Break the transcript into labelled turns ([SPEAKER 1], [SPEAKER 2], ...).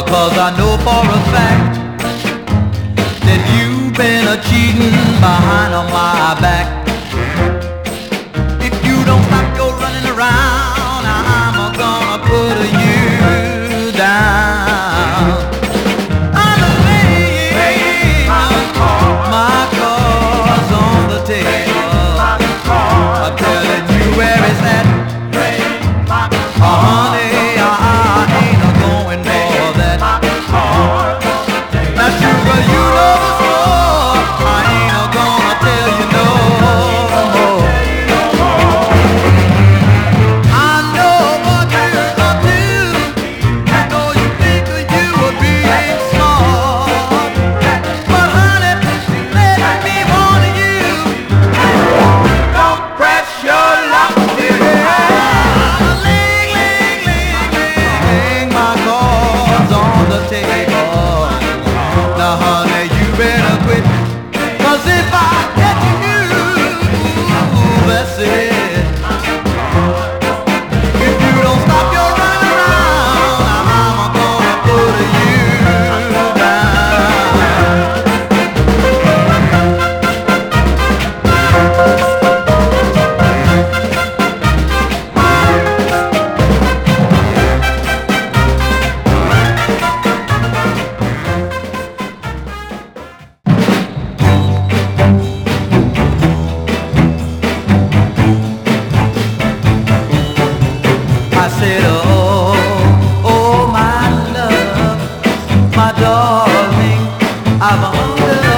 [SPEAKER 1] 'cause I know for a fact that you've been a-cheating behind on my back. If you don't stop your running around, I'm gonna put you down. I'm laying my cards on the table. I'm telling you where it's at. Honey, I ain't going for that. Now sugar, you know the score. I ain't gonna tell you no more. I know what you're gonna do. I know you think that you were being smart, but honey, let me warn you, don't press your luck, dear. My cards on the table. Now honey, you better quit, 'cause if I catch you, that's it. If you don't stop your running around, I'm gonna put you I said, oh, my love, my darling, I've understood.